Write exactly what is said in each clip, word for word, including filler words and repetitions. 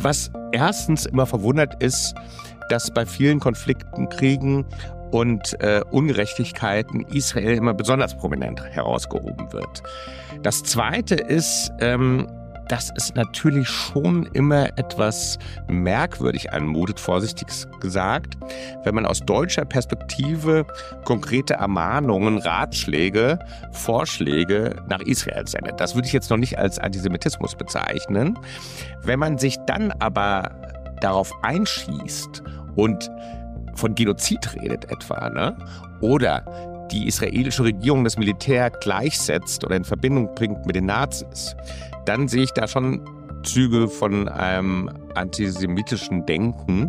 Was erstens immer verwundert ist, dass bei vielen Konflikten, Kriegen und äh, Ungerechtigkeiten Israel immer besonders prominent herausgehoben wird. Das Zweite ist, ähm, dass es natürlich schon immer etwas merkwürdig anmutet, vorsichtig gesagt, wenn man aus deutscher Perspektive konkrete Ermahnungen, Ratschläge, Vorschläge nach Israel sendet. Das würde ich jetzt noch nicht als Antisemitismus bezeichnen. Wenn man sich dann aber darauf einschießt und von Genozid redet etwa, ne? Oder die israelische Regierung das Militär gleichsetzt oder in Verbindung bringt mit den Nazis, dann sehe ich da schon Züge von einem antisemitischen Denken.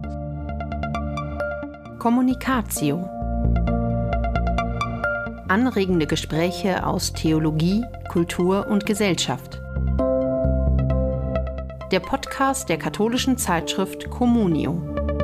Kommunikatio. Anregende Gespräche aus Theologie, Kultur und Gesellschaft. Der Podcast der katholischen Zeitschrift Communio.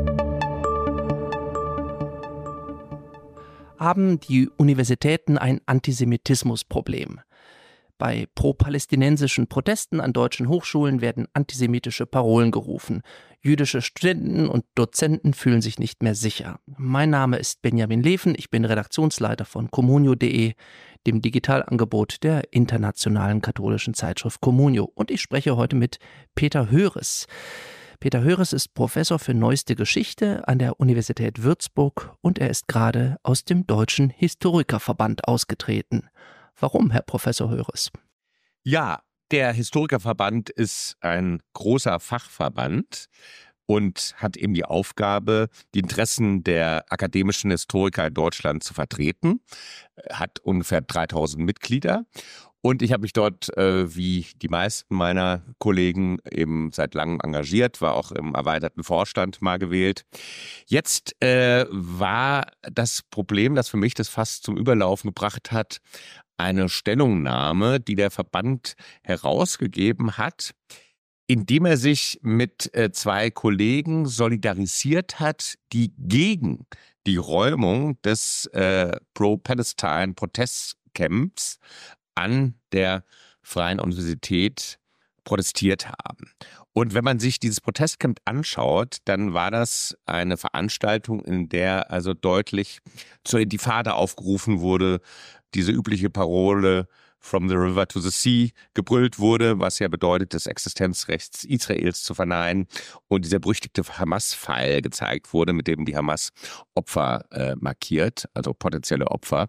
Haben die Universitäten ein Antisemitismusproblem? Bei pro-palästinensischen Protesten an deutschen Hochschulen werden antisemitische Parolen gerufen. Jüdische Studenten und Dozenten fühlen sich nicht mehr sicher. Mein Name ist Benjamin Leven, ich bin Redaktionsleiter von communio punkt de, dem Digitalangebot der internationalen katholischen Zeitschrift Communio. Und ich spreche heute mit Peter Höres. Peter Höres ist Professor für Neueste Geschichte an der Universität Würzburg und er ist gerade aus dem Deutschen Historikerverband ausgetreten. Warum, Herr Professor Höres? Ja, der Historikerverband ist ein großer Fachverband und hat eben die Aufgabe, die Interessen der akademischen Historiker in Deutschland zu vertreten, hat ungefähr dreitausend Mitglieder. Und ich habe mich dort, äh, wie die meisten meiner Kollegen, eben seit langem engagiert, war auch im erweiterten Vorstand mal gewählt. Jetzt äh, war das Problem, das für mich das fast zum Überlaufen gebracht hat, eine Stellungnahme, die der Verband herausgegeben hat, indem er sich mit äh, zwei Kollegen solidarisiert hat, die gegen die Räumung des äh, Pro-Palestine-Protestcamps an der Freien Universität protestiert haben. Und wenn man sich dieses Protestcamp anschaut, dann war das eine Veranstaltung, in der also deutlich zur Intifada aufgerufen wurde, diese übliche Parole "From the river to the sea" gebrüllt wurde, was ja bedeutet, das Existenzrecht Israels zu verneinen. Und dieser berüchtigte Hamas-Pfeil gezeigt wurde, mit dem die Hamas Opfer äh, markiert, also potenzielle Opfer.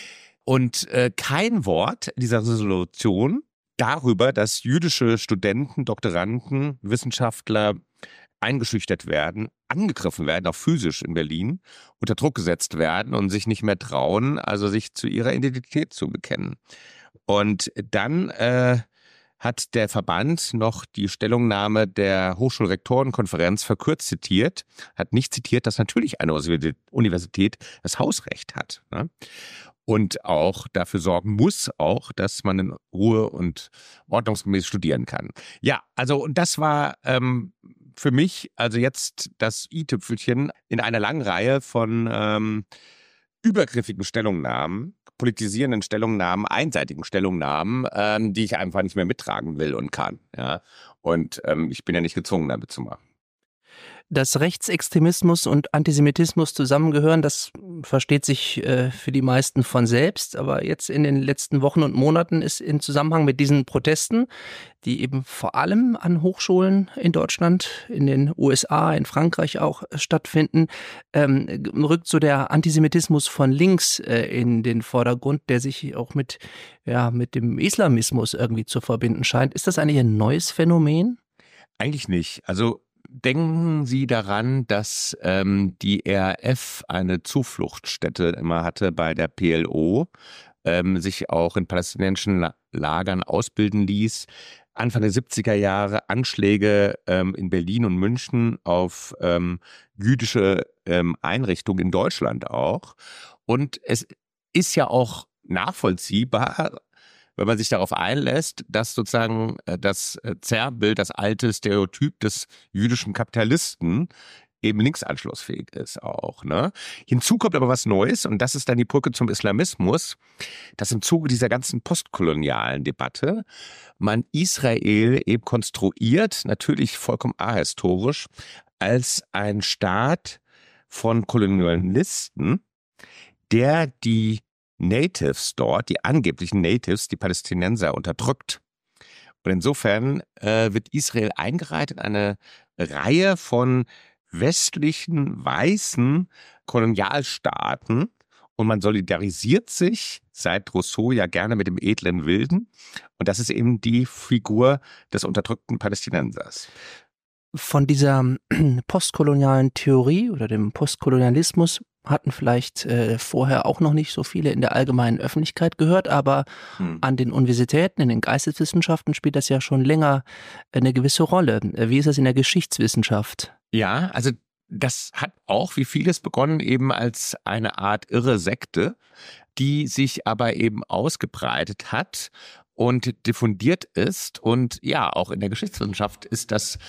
Und äh, kein Wort dieser Resolution darüber, dass jüdische Studenten, Doktoranden, Wissenschaftler eingeschüchtert werden, angegriffen werden, auch physisch in Berlin, unter Druck gesetzt werden und sich nicht mehr trauen, also sich zu ihrer Identität zu bekennen. Und dann äh, hat der Verband noch die Stellungnahme der Hochschulrektorenkonferenz verkürzt zitiert, hat nicht zitiert, dass natürlich eine Universität das Hausrecht hat, ne? Und auch dafür sorgen muss, auch, dass man in Ruhe und ordnungsgemäß studieren kann. Ja, also und das war ähm, für mich also jetzt das i-Tüpfelchen in einer langen Reihe von ähm, übergriffigen Stellungnahmen, politisierenden Stellungnahmen, einseitigen Stellungnahmen, ähm, die ich einfach nicht mehr mittragen will und kann. Ja, und ähm, ich bin ja nicht gezwungen, damit zu machen. Dass Rechtsextremismus und Antisemitismus zusammengehören, das versteht sich äh, für die meisten von selbst. Aber jetzt in den letzten Wochen und Monaten ist im Zusammenhang mit diesen Protesten, die eben vor allem an Hochschulen in Deutschland, in den U S A, in Frankreich auch äh, stattfinden, ähm, rückt so der Antisemitismus von links äh, in den Vordergrund, der sich auch mit, ja, mit dem Islamismus irgendwie zu verbinden scheint. Ist das eigentlich ein neues Phänomen? Eigentlich nicht. Also denken Sie daran, dass ähm, die E R F eine Zufluchtsstätte immer hatte bei der P L O, ähm, sich auch in palästinensischen Lagern ausbilden ließ. Anfang der siebziger Jahre Anschläge ähm, in Berlin und München auf ähm, jüdische ähm, Einrichtungen in Deutschland auch. Und es ist ja auch nachvollziehbar, wenn man sich darauf einlässt, dass sozusagen das Zerrbild, das alte Stereotyp des jüdischen Kapitalisten eben linksanschlussfähig ist auch. Ne? Hinzu kommt aber was Neues und das ist dann die Brücke zum Islamismus, dass im Zuge dieser ganzen postkolonialen Debatte man Israel eben konstruiert, natürlich vollkommen ahistorisch, als ein Staat von Kolonialisten, der die Natives dort, die angeblichen Natives, die Palästinenser unterdrückt. Und insofern äh, wird Israel eingereiht in eine Reihe von westlichen, weißen Kolonialstaaten und man solidarisiert sich seit Rousseau ja gerne mit dem edlen Wilden und das ist eben die Figur des unterdrückten Palästinensers. Von dieser postkolonialen Theorie oder dem Postkolonialismus hatten vielleicht äh, vorher auch noch nicht so viele in der allgemeinen Öffentlichkeit gehört, aber hm. an den Universitäten, in den Geisteswissenschaften spielt das ja schon länger eine gewisse Rolle. Wie ist das in der Geschichtswissenschaft? Ja, also das hat auch, wie vieles, begonnen eben als eine Art irre Sekte, die sich aber eben ausgebreitet hat und diffundiert ist. Und ja, auch in der Geschichtswissenschaft ist das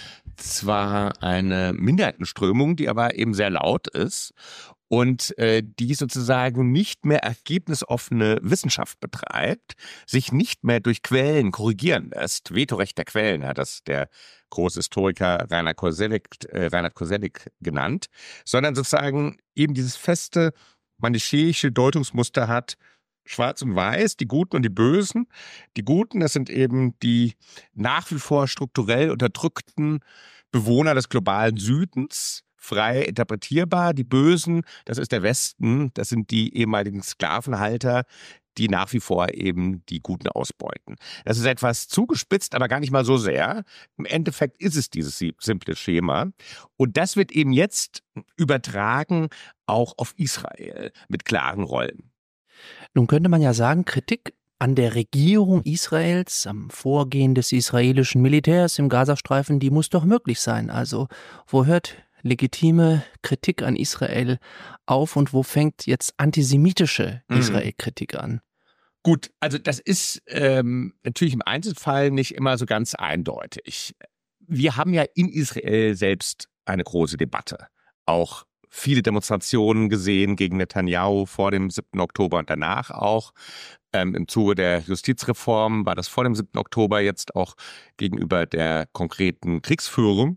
zwar eine Minderheitenströmung, die aber eben sehr laut ist und äh, die sozusagen nicht mehr ergebnisoffene Wissenschaft betreibt, sich nicht mehr durch Quellen korrigieren lässt. Vetorecht der Quellen hat das der große Historiker Reinhard Koselleck, äh, Reinhard Koselleck genannt, sondern sozusagen eben dieses feste manichäische Deutungsmuster hat, Schwarz und Weiß, die Guten und die Bösen. Die Guten, das sind eben die nach wie vor strukturell unterdrückten Bewohner des globalen Südens, frei interpretierbar. Die Bösen, das ist der Westen, das sind die ehemaligen Sklavenhalter, die nach wie vor eben die Guten ausbeuten. Das ist etwas zugespitzt, aber gar nicht mal so sehr. Im Endeffekt ist es dieses simple Schema. Und das wird eben jetzt übertragen auch auf Israel mit klaren Rollen. Nun könnte man ja sagen, Kritik an der Regierung Israels, am Vorgehen des israelischen Militärs im Gazastreifen, die muss doch möglich sein. Also wo hört legitime Kritik an Israel auf und wo fängt jetzt antisemitische Israel-Kritik an? Gut, also das ist ähm, natürlich im Einzelfall nicht immer so ganz eindeutig. Wir haben ja in Israel selbst eine große Debatte, auch viele Demonstrationen gesehen gegen Netanyahu vor dem siebten Oktober und danach auch. Ähm, im Zuge der Justizreform war das vor dem siebten Oktober jetzt auch gegenüber der konkreten Kriegsführung.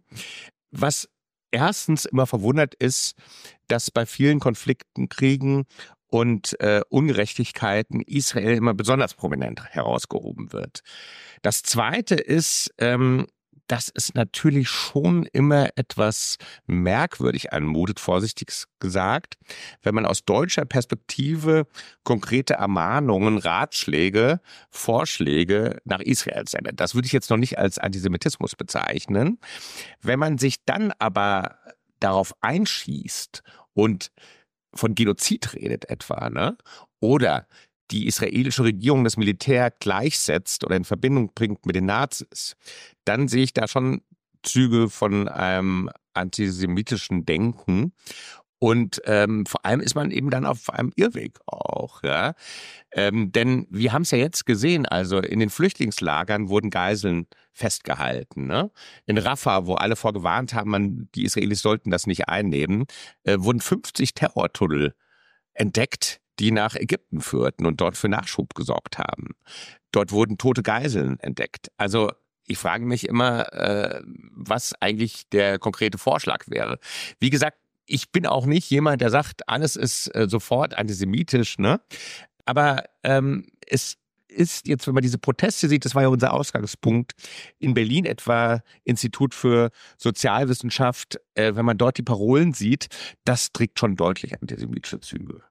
Was erstens immer verwundert ist, dass bei vielen Konflikten, Kriegen und äh, Ungerechtigkeiten Israel immer besonders prominent herausgehoben wird. Das Zweite ist, ähm, dass es natürlich schon immer etwas merkwürdig anmutet, vorsichtig gesagt, wenn man aus deutscher Perspektive konkrete Ermahnungen, Ratschläge, Vorschläge nach Israel sendet. Das würde ich jetzt noch nicht als Antisemitismus bezeichnen. Wenn man sich dann aber darauf einschießt und von Genozid redet etwa, ne? Oder die israelische Regierung das Militär gleichsetzt oder in Verbindung bringt mit den Nazis, dann sehe ich da schon Züge von einem antisemitischen Denken. Und ähm, vor allem ist man eben dann auf einem Irrweg auch. Ja? Ähm, denn wir haben es ja jetzt gesehen, also in den Flüchtlingslagern wurden Geiseln festgehalten. Ne? In Rafah, wo alle vorgewarnt haben, man, die Israelis sollten das nicht einnehmen, äh, wurden fünfzig Terrortunnel entdeckt, die nach Ägypten führten und dort für Nachschub gesorgt haben. Dort wurden tote Geiseln entdeckt. Also ich frage mich immer, äh, was eigentlich der konkrete Vorschlag wäre. Wie gesagt, ich bin auch nicht jemand, der sagt, alles ist äh, sofort antisemitisch, ne? Aber ähm, es ist jetzt, wenn man diese Proteste sieht, das war ja unser Ausgangspunkt, in Berlin etwa Institut für Sozialwissenschaft, äh, wenn man dort die Parolen sieht, das trägt schon deutlich antisemitische Züge.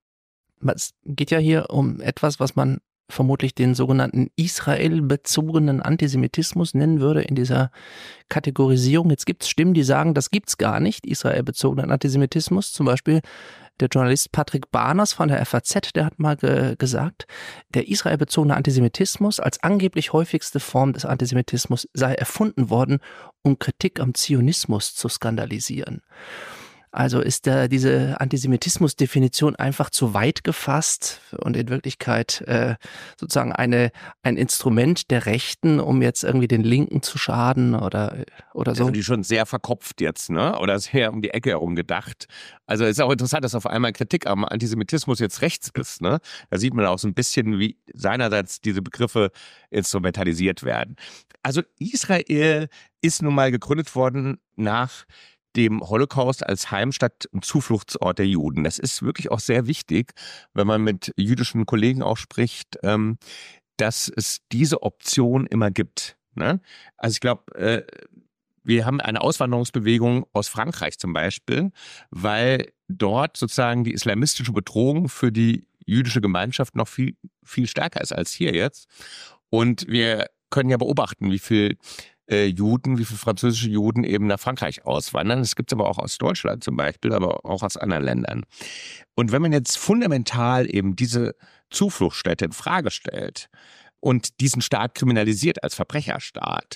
Es geht ja hier um etwas, was man vermutlich den sogenannten Israel-bezogenen Antisemitismus nennen würde in dieser Kategorisierung. Jetzt gibt es Stimmen, die sagen, das gibt's gar nicht, Israel-bezogenen Antisemitismus. Zum Beispiel der Journalist Patrick Barners von der F A Z, der hat mal ge- gesagt, der israelbezogene Antisemitismus als angeblich häufigste Form des Antisemitismus sei erfunden worden, um Kritik am Zionismus zu skandalisieren. Also ist da diese Antisemitismusdefinition einfach zu weit gefasst und in Wirklichkeit äh, sozusagen eine ein Instrument der Rechten, um jetzt irgendwie den Linken zu schaden oder oder so? Also die schon sehr verkopft jetzt, ne? Oder sehr um die Ecke herum gedacht. Also es ist auch interessant, dass auf einmal Kritik am Antisemitismus jetzt rechts ist, ne? Da sieht man auch so ein bisschen, wie seinerseits diese Begriffe instrumentalisiert werden. Also Israel ist nun mal gegründet worden nach dem Holocaust als Heimstatt und Zufluchtsort der Juden. Das ist wirklich auch sehr wichtig, wenn man mit jüdischen Kollegen auch spricht, ähm, dass es diese Option immer gibt, ne? Also ich glaube, äh, wir haben eine Auswanderungsbewegung aus Frankreich zum Beispiel, weil dort sozusagen die islamistische Bedrohung für die jüdische Gemeinschaft noch viel, viel stärker ist als hier jetzt. Und wir können ja beobachten, wie viel äh, Juden, wie viele französische Juden eben nach Frankreich auswandern. Das gibt es aber auch aus Deutschland zum Beispiel, aber auch aus anderen Ländern. Und wenn man jetzt fundamental eben diese Zufluchtsstätte in Frage stellt und diesen Staat kriminalisiert als Verbrecherstaat,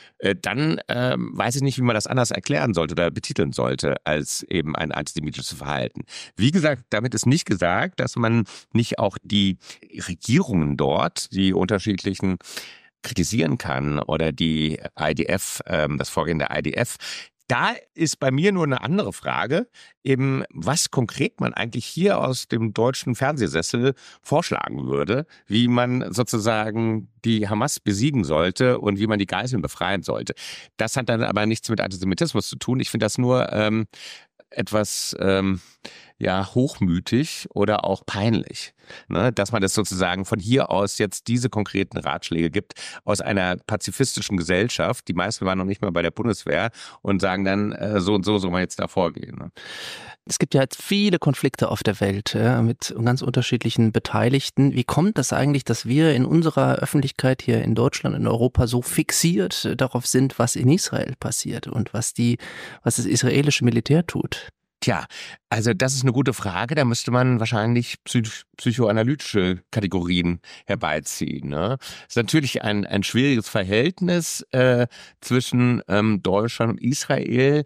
dann ähm, weiß ich nicht, wie man das anders erklären sollte oder betiteln sollte als eben ein antisemitisches Verhalten. Wie gesagt, damit ist nicht gesagt, dass man nicht auch die Regierungen dort, die unterschiedlichen, kritisieren kann oder die I D F, ähm, das Vorgehen der I D F. Da ist bei mir nur eine andere Frage, eben was konkret man eigentlich hier aus dem deutschen Fernsehsessel vorschlagen würde, wie man sozusagen die Hamas besiegen sollte und wie man die Geiseln befreien sollte. Das hat dann aber nichts mit Antisemitismus zu tun. Ich finde das nur ähm, etwas ähm, ja hochmütig oder auch peinlich, ne, dass man das sozusagen von hier aus jetzt diese konkreten Ratschläge gibt aus einer pazifistischen Gesellschaft. Die meisten waren noch nicht mal bei der Bundeswehr und sagen dann äh, so und so soll man jetzt da vorgehen. Ne? Es gibt ja jetzt viele Konflikte auf der Welt ja, mit ganz unterschiedlichen Beteiligten. Wie kommt das eigentlich, dass wir in unserer Öffentlichkeit hier in Deutschland, in Europa so fixiert darauf sind, was in Israel passiert und was die, was das israelische Militär tut? Tja, also das ist eine gute Frage. Da müsste man wahrscheinlich psych- psychoanalytische Kategorien herbeiziehen. Ne? Es ist natürlich ein, ein schwieriges Verhältnis äh, zwischen ähm, Deutschland und Israel.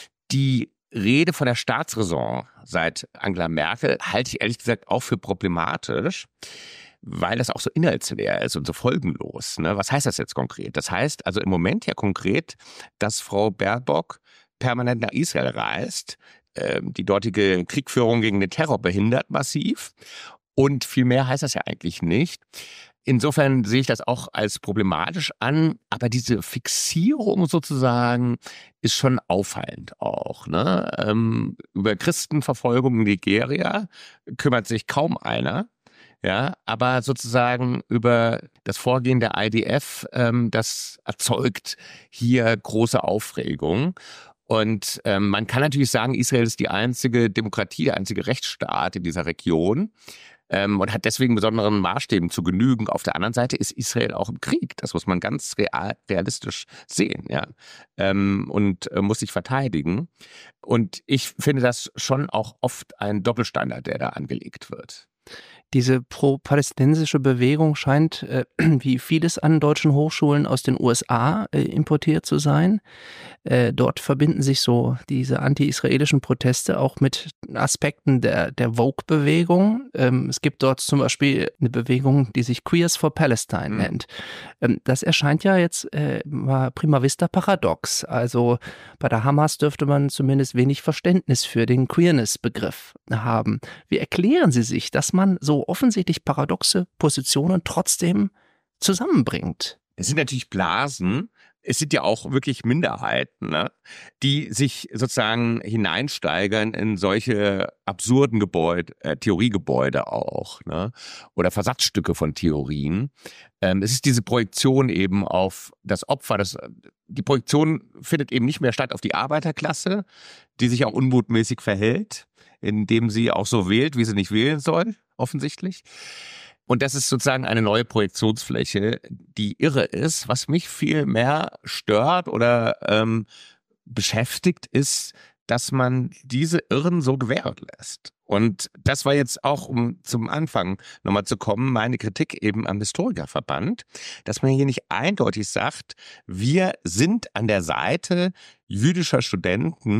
Die Rede von der Staatsräson seit Angela Merkel halte ich ehrlich gesagt auch für problematisch, weil das auch so inhaltsleer ist und so folgenlos. Ne? Was heißt das jetzt konkret? Das heißt also im Moment ja konkret, dass Frau Baerbock permanent nach Israel reist, die dortige Kriegführung gegen den Terror behindert massiv. Und viel mehr heißt das ja eigentlich nicht. Insofern sehe ich das auch als problematisch an, aber diese Fixierung sozusagen ist schon auffallend auch. Ne? Ähm, über Christenverfolgung in Nigeria kümmert sich kaum einer. Ja, aber sozusagen über das Vorgehen der I D F, ähm, das erzeugt hier große Aufregung. Und ähm, man kann natürlich sagen, Israel ist die einzige Demokratie, der einzige Rechtsstaat in dieser Region ähm, und hat deswegen besonderen Maßstäben zu genügen. Auf der anderen Seite ist Israel auch im Krieg. Das muss man ganz real, realistisch sehen, ja, ähm, und äh, muss sich verteidigen. Und ich finde das schon auch oft ein Doppelstandard, der da angelegt wird. Diese pro-palästinensische Bewegung scheint, äh, wie vieles an deutschen Hochschulen, aus den U S A äh, importiert zu sein. Äh, dort verbinden sich so diese anti-israelischen Proteste auch mit Aspekten der, der Woke-Bewegung. Ähm, es gibt dort zum Beispiel eine Bewegung, die sich Queers for Palestine mhm. nennt. Ähm, das erscheint ja jetzt äh, prima vista paradox. Also bei der Hamas dürfte man zumindest wenig Verständnis für den Queerness-Begriff haben. Wie erklären Sie sich, dass man so offensichtlich paradoxe Positionen trotzdem zusammenbringt? Es sind natürlich Blasen. Es sind ja auch wirklich Minderheiten, ne, die sich sozusagen hineinsteigern in solche absurden Gebäude, äh, Theoriegebäude auch, ne, oder Versatzstücke von Theorien. Ähm, es ist diese Projektion eben auf das Opfer. Das, die Projektion findet eben nicht mehr statt auf die Arbeiterklasse, die sich auch unmutmäßig verhält, indem sie auch so wählt, wie sie nicht wählen soll, offensichtlich. Und das ist sozusagen eine neue Projektionsfläche, die irre ist. Was mich viel mehr stört oder ähm, beschäftigt, ist, dass man diese Irren so gewähren lässt. Und das war jetzt auch, um zum Anfang nochmal zu kommen, meine Kritik eben am Historikerverband, dass man hier nicht eindeutig sagt, wir sind an der Seite jüdischer Studenten,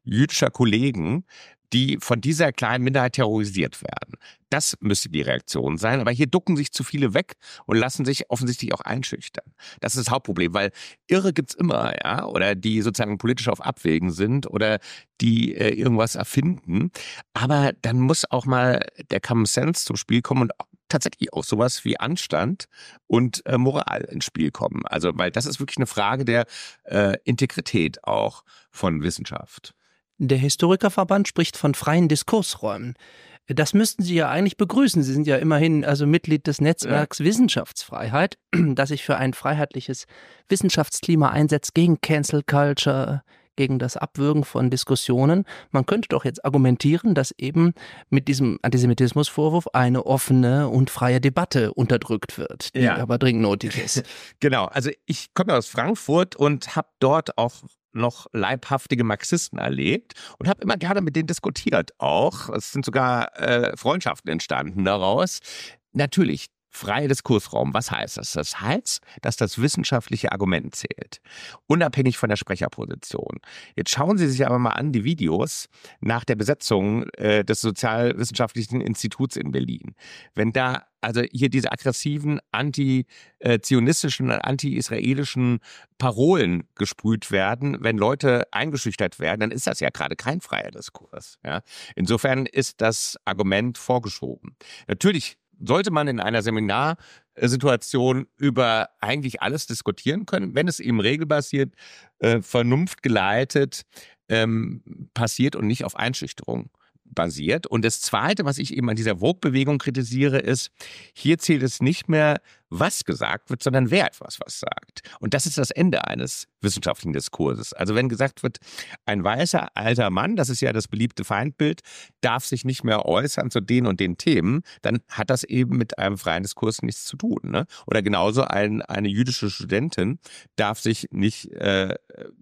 jüdischer Kollegen, die von dieser kleinen Minderheit terrorisiert werden. Das müsste die Reaktion sein. Aber hier ducken sich zu viele weg und lassen sich offensichtlich auch einschüchtern. Das ist das Hauptproblem, weil Irre gibt's immer, ja, oder die sozusagen politisch auf Abwägen sind oder die äh, irgendwas erfinden. Aber dann muss auch mal der Common Sense zum Spiel kommen und tatsächlich auch sowas wie Anstand und äh, Moral ins Spiel kommen. Also, weil das ist wirklich eine Frage der äh, Integrität auch von Wissenschaft. Der Historikerverband spricht von freien Diskursräumen. Das müssten Sie ja eigentlich begrüßen. Sie sind ja immerhin also Mitglied des Netzwerks ja. Wissenschaftsfreiheit, das sich für ein freiheitliches Wissenschaftsklima einsetzt gegen Cancel Culture, gegen das Abwürgen von Diskussionen. Man könnte doch jetzt argumentieren, dass eben mit diesem Antisemitismusvorwurf eine offene und freie Debatte unterdrückt wird, die ja. aber dringend nötig ist. Genau, also ich komme aus Frankfurt und habe dort auch noch leibhaftige Marxisten erlebt und habe immer gerne mit denen diskutiert auch. Es sind sogar äh, Freundschaften entstanden daraus. Natürlich, freier Diskursraum, was heißt das? Das heißt, dass das wissenschaftliche Argument zählt, unabhängig von der Sprecherposition. Jetzt schauen Sie sich aber mal an die Videos nach der Besetzung äh, des Sozialwissenschaftlichen Instituts in Berlin. Wenn da also hier diese aggressiven anti-zionistischen und anti-israelischen Parolen gesprüht werden, wenn Leute eingeschüchtert werden, dann ist das ja gerade kein freier Diskurs. Ja? Insofern ist das Argument vorgeschoben. Natürlich sollte man in einer Seminarsituation über eigentlich alles diskutieren können, wenn es eben regelbasiert, äh, vernunftgeleitet ähm, passiert und nicht auf Einschüchterung basiert. Und das Zweite, was ich eben an dieser Vogue-Bewegung kritisiere, ist, hier zählt es nicht mehr, was gesagt wird, sondern wer etwas was sagt. Und das ist das Ende eines wissenschaftlichen Diskurses. Also wenn gesagt wird, ein weißer alter Mann, das ist ja das beliebte Feindbild, darf sich nicht mehr äußern zu den und den Themen, dann hat das eben mit einem freien Diskurs nichts zu tun. Ne? Oder genauso ein, eine jüdische Studentin darf sich nicht äh,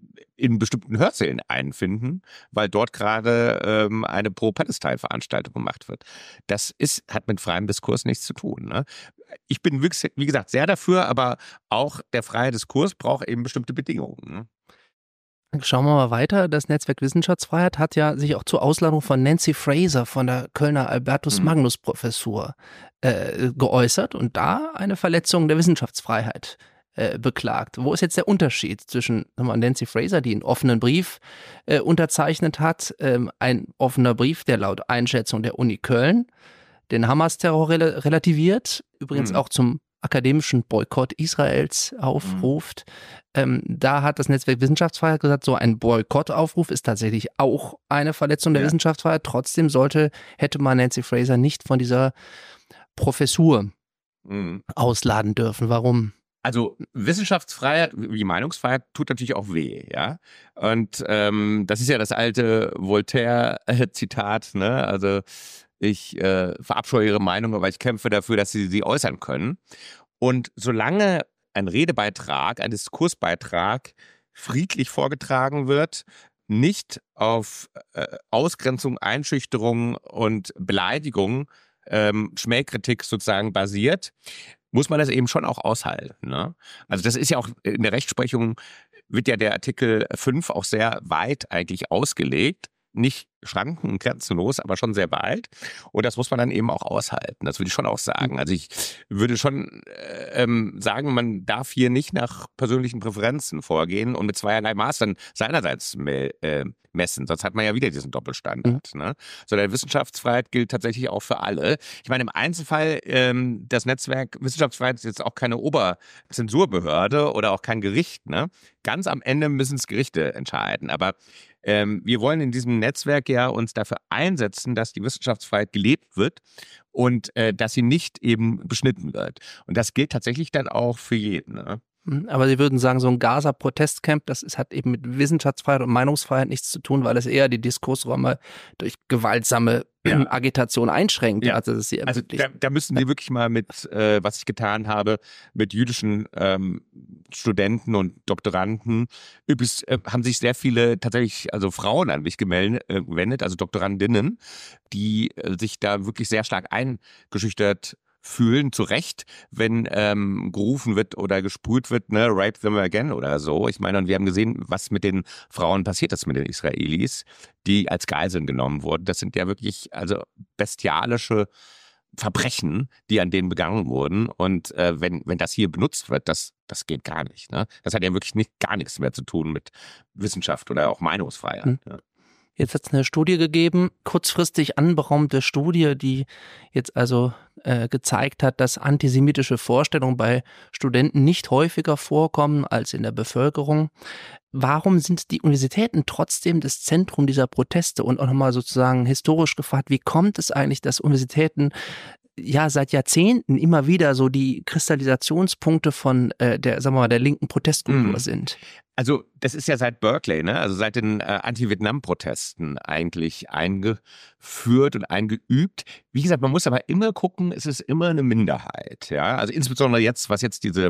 in bestimmten Hörsälen einfinden, weil dort gerade ähm, eine Pro-Palestine-Veranstaltung gemacht wird. Das ist, hat mit freiem Diskurs nichts zu tun. Ne? Ich bin, wie gesagt, sehr dafür, aber auch der freie Diskurs braucht eben bestimmte Bedingungen. Ne? Schauen wir mal weiter. Das Netzwerk Wissenschaftsfreiheit hat ja sich auch zur Ausladung von Nancy Fraser von der Kölner Albertus-Magnus-Professur äh, geäußert und da eine Verletzung der Wissenschaftsfreiheit äh, beklagt. Wo ist jetzt der Unterschied zwischen mal, Nancy Fraser, die einen offenen Brief äh, unterzeichnet hat, ähm, ein offener Brief, der laut Einschätzung der Uni Köln den Hamas-Terror rel- relativiert, übrigens mhm. auch zum akademischen Boykott Israels aufruft. Mhm. Ähm, da hat das Netzwerk Wissenschaftsfreiheit gesagt, so ein Boykottaufruf ist tatsächlich auch eine Verletzung der ja. Wissenschaftsfreiheit. Trotzdem sollte, hätte man Nancy Fraser nicht von dieser Professur mhm. ausladen dürfen. Warum? Also Wissenschaftsfreiheit, wie Meinungsfreiheit, tut natürlich auch weh, ja. Und ähm, das ist ja das alte Voltaire-Zitat, ne? Also ich äh, verabscheue Ihre Meinung, aber ich kämpfe dafür, dass Sie sie äußern können. Und solange ein Redebeitrag, ein Diskursbeitrag friedlich vorgetragen wird, nicht auf äh, Ausgrenzung, Einschüchterung und Beleidigung, ähm, Schmähkritik sozusagen basiert, muss man das eben schon auch aushalten. Ne? Also das ist ja auch in der Rechtsprechung, wird ja der Artikel fünf auch sehr weit eigentlich ausgelegt. Nicht schranken- und grenzenlos, aber schon sehr bald. Und das muss man dann eben auch aushalten. Das würde ich schon auch sagen. Also ich würde schon ähm, sagen, man darf hier nicht nach persönlichen Präferenzen vorgehen und mit zweierlei Maß dann seinerseits me- äh, messen. Sonst hat man ja wieder diesen Doppelstandard. Mhm. Ne? Sondern Wissenschaftsfreiheit gilt tatsächlich auch für alle. Ich meine, im Einzelfall, ähm, das Netzwerk Wissenschaftsfreiheit ist jetzt auch keine Oberzensurbehörde oder auch kein Gericht. Ne? Ganz am Ende müssen es Gerichte entscheiden. Aber Ähm, wir wollen in diesem Netzwerk ja uns dafür einsetzen, dass die Wissenschaftsfreiheit gelebt wird und äh, dass sie nicht eben beschnitten wird. Und das gilt tatsächlich dann auch für jeden. Ne? Aber Sie würden sagen, so ein Gaza-Protestcamp, das ist, hat eben mit Wissenschaftsfreiheit und Meinungsfreiheit nichts zu tun, weil es eher die Diskursräume durch gewaltsame ja. Agitation einschränkt. Ja. Also, das ist also da, da müssen Sie wirklich mal mit, äh, was ich getan habe, mit jüdischen ähm, Studenten und Doktoranden. Übrigens äh, haben sich sehr viele tatsächlich, also Frauen an mich gemeldet, äh, gewendet, also Doktorandinnen, die äh, sich da wirklich sehr stark eingeschüchtert fühlen, zu Recht, wenn ähm, gerufen wird oder gesprüht wird, ne, rape them again oder so. Ich meine, und wir haben gesehen, was mit den Frauen passiert ist, mit den Israelis, die als Geiseln genommen wurden. Das sind ja wirklich also bestialische Verbrechen, die an denen begangen wurden. Und äh, wenn wenn das hier benutzt wird, das das geht gar nicht. Ne? Das hat ja wirklich nicht gar nichts mehr zu tun mit Wissenschaft oder auch Meinungsfreiheit. Hm. Ja. Jetzt hat es eine Studie gegeben, kurzfristig anberaumte Studie, die jetzt also äh, gezeigt hat, dass antisemitische Vorstellungen bei Studenten nicht häufiger vorkommen als in der Bevölkerung. Warum sind die Universitäten trotzdem das Zentrum dieser Proteste? Und auch nochmal sozusagen historisch gefragt, wie kommt es eigentlich, dass Universitäten ja seit Jahrzehnten immer wieder so die Kristallisationspunkte von äh, der, sagen wir mal, der linken Protestkultur mm. sind? Also das ist ja seit Berkeley, ne? Also seit den äh, Anti-Vietnam-Protesten eigentlich eingeführt und eingeübt. Wie gesagt, man muss aber immer gucken, es ist immer eine Minderheit, ja. Also insbesondere jetzt, was jetzt diese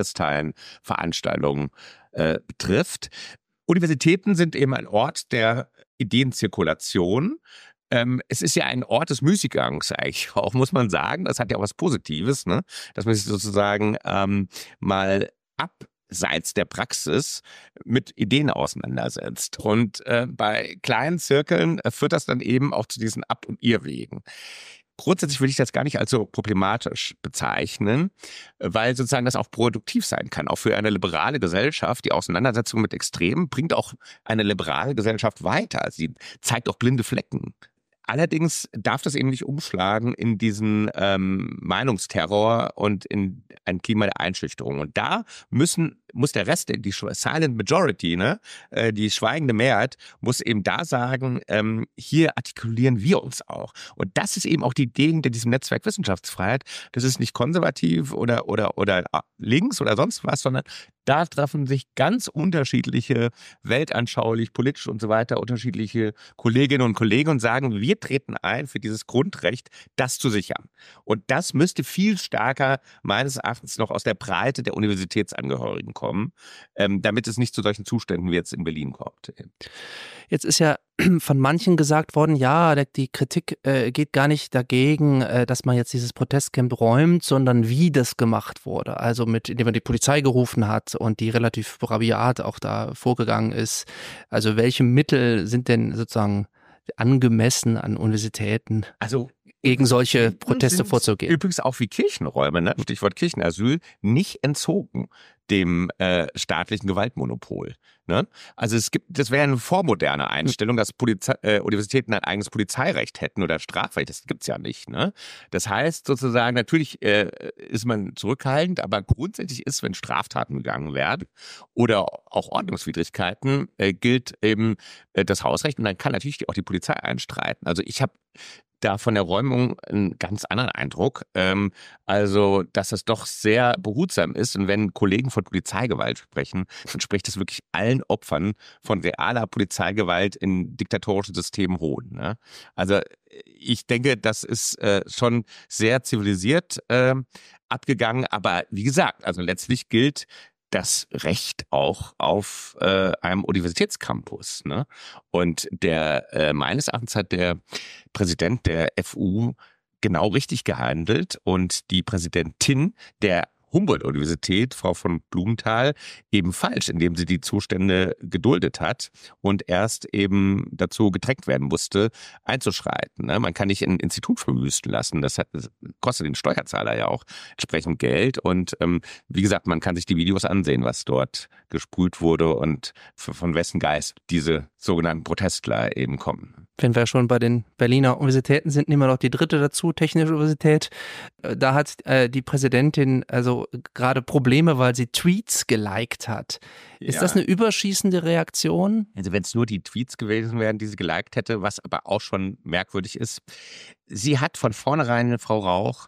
Pro-Palestine-Veranstaltungen äh, betrifft. Universitäten sind eben ein Ort der Ideenzirkulation. Ähm, es ist ja ein Ort des Müßiggangs eigentlich auch, muss man sagen. Das hat ja auch was Positives, ne? Dass man sich sozusagen ähm, mal ab Seits der Praxis mit Ideen auseinandersetzt. Und äh, bei kleinen Zirkeln äh, führt das dann eben auch zu diesen Ab- und Irrwegen. Grundsätzlich würde ich das gar nicht als so problematisch bezeichnen, weil sozusagen das auch produktiv sein kann. Auch für eine liberale Gesellschaft, die Auseinandersetzung mit Extremen bringt auch eine liberale Gesellschaft weiter. Sie zeigt auch blinde Flecken. Allerdings darf das eben nicht umschlagen in diesen ähm, Meinungsterror und in ein Klima der Einschüchterung. Und da müssen muss der Rest, die Silent Majority, ne, die schweigende Mehrheit, muss eben da sagen, ähm, hier artikulieren wir uns auch. Und das ist eben auch die Idee hinter diesem Netzwerk Wissenschaftsfreiheit. Das ist nicht konservativ oder oder oder links oder sonst was, sondern da treffen sich ganz unterschiedliche, weltanschaulich, politisch und so weiter, unterschiedliche Kolleginnen und Kollegen und sagen, wir treten ein für dieses Grundrecht, das zu sichern. Und das müsste viel stärker meines Erachtens noch aus der Breite der Universitätsangehörigen kommen, ähm, damit es nicht zu solchen Zuständen wie jetzt in Berlin kommt. Jetzt ist ja von manchen gesagt worden, ja, die Kritik äh, geht gar nicht dagegen, äh, dass man jetzt dieses Protestcamp räumt, sondern wie das gemacht wurde. Also mit, indem man die Polizei gerufen hat und die relativ rabiat auch da vorgegangen ist. Also welche Mittel sind denn sozusagen angemessen an Universitäten, also gegen solche Proteste vorzugehen? Übrigens auch wie Kirchenräume, ne? Stichwort Kirchenasyl, nicht entzogen dem äh, staatlichen Gewaltmonopol. Ne? Also es gibt, das wäre eine vormoderne Einstellung, dass Polizei, äh, Universitäten ein eigenes Polizeirecht hätten oder Strafrecht. Das gibt's ja nicht. Ne? Das heißt sozusagen, natürlich äh, ist man zurückhaltend, aber grundsätzlich ist, wenn Straftaten begangen werden oder auch Ordnungswidrigkeiten, äh, gilt eben äh, das Hausrecht und dann kann natürlich auch die Polizei einstreiten. Also ich habe da von der Räumung einen ganz anderen Eindruck. Ähm, also, dass es doch sehr behutsam ist. Und wenn Kollegen von Polizeigewalt sprechen, dann spricht es wirklich allen Opfern von realer Polizeigewalt in diktatorischen Systemen Hohn. Ne? Also, ich denke, das ist äh, schon sehr zivilisiert äh, abgegangen. Aber wie gesagt, also letztlich gilt das Recht auch auf äh, einem Universitätscampus. Ne? Und der äh, meines Erachtens hat der Präsident der F U genau richtig gehandelt und die Präsidentin der Humboldt-Universität, Frau von Blumenthal, eben falsch, indem sie die Zustände geduldet hat und erst eben dazu gedrängt werden musste, einzuschreiten. Man kann nicht ein Institut verwüsten lassen. Das, hat, das kostet den Steuerzahler ja auch entsprechend Geld. Und ähm, wie gesagt, man kann sich die Videos ansehen, was dort gesprüht wurde und von wessen Geist diese sogenannten Protestler eben kommen. Wenn wir schon bei den Berliner Universitäten sind, nehmen wir noch die dritte dazu, Technische Universität. Da hat äh, die Präsidentin also gerade Probleme, weil sie Tweets geliked hat. Ist ja. das eine überschießende Reaktion? Also wenn es nur die Tweets gewesen wären, die sie geliked hätte, was aber auch schon merkwürdig ist. Sie hat von vornherein, Frau Rauch,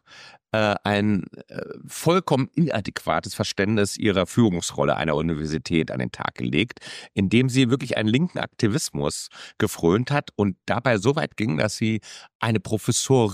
ein äh, vollkommen inadäquates Verständnis ihrer Führungsrolle einer Universität an den Tag gelegt, indem sie wirklich einen linken Aktivismus gefrönt hat und dabei so weit ging, dass sie eine Professorin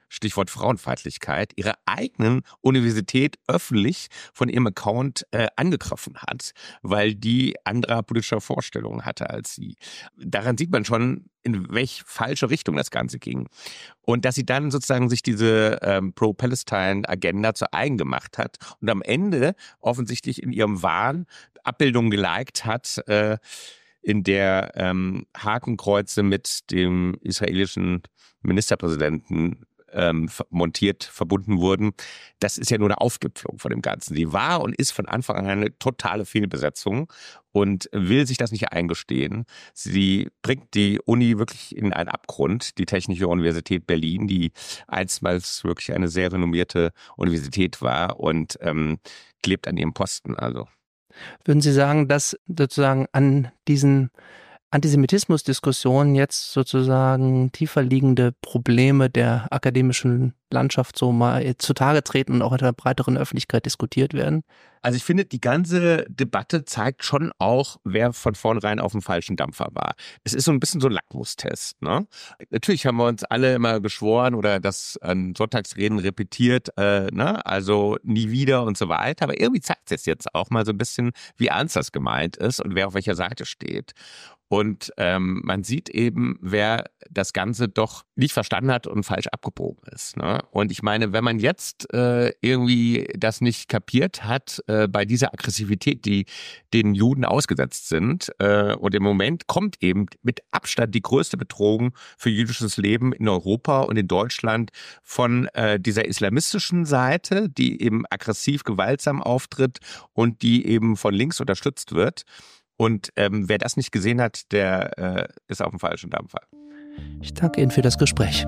Stichwort Frauenfeindlichkeit, ihre eigenen Universität öffentlich von ihrem Account äh, angegriffen hat, weil die anderer politischer Vorstellungen hatte als sie. Daran sieht man schon, in welche falsche Richtung das Ganze ging. Und dass sie dann sozusagen sich diese ähm, Pro-Palestine-Agenda zu eigen gemacht hat und am Ende offensichtlich in ihrem Wahn Abbildungen geliked hat, äh, in der ähm, Hakenkreuze mit dem israelischen Ministerpräsidenten ähm, montiert verbunden wurden. Das ist ja nur eine Aufgipfelung von dem Ganzen. Sie war und ist von Anfang an eine totale Fehlbesetzung und will sich das nicht eingestehen. Sie bringt die Uni wirklich in einen Abgrund, die Technische Universität Berlin, die einstmals wirklich eine sehr renommierte Universität war und ähm, klebt an ihrem Posten. Also würden Sie sagen, dass sozusagen an diesen Antisemitismusdiskussionen jetzt sozusagen tiefer liegende Probleme der akademischen Landschaft so mal zutage treten und auch in der breiteren Öffentlichkeit diskutiert werden? Also ich finde, die ganze Debatte zeigt schon auch, wer von vornherein auf dem falschen Dampfer war. Es ist so ein bisschen so ein Lackmustest, ne? Natürlich haben wir uns alle immer geschworen oder das an Sonntagsreden repetiert, äh, ne? Also nie wieder und so weiter. Aber irgendwie zeigt es jetzt auch mal so ein bisschen, wie ernst das gemeint ist und wer auf welcher Seite steht. Und ähm, man sieht eben, wer das Ganze doch nicht verstanden hat und falsch abgebogen ist, ne? Und ich meine, wenn man jetzt äh, irgendwie das nicht kapiert hat äh, bei dieser Aggressivität, die den Juden ausgesetzt sind, äh, und im Moment kommt eben mit Abstand die größte Bedrohung für jüdisches Leben in Europa und in Deutschland von äh, dieser islamistischen Seite, die eben aggressiv gewaltsam auftritt und die eben von links unterstützt wird. Und ähm, wer das nicht gesehen hat, der äh, ist auf dem falschen Dampfer. Ich danke Ihnen für das Gespräch.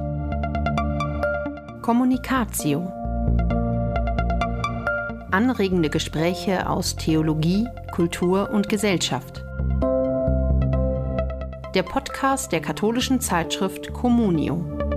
Kommunikatio. Anregende Gespräche aus Theologie, Kultur und Gesellschaft. Der Podcast der katholischen Zeitschrift Communio.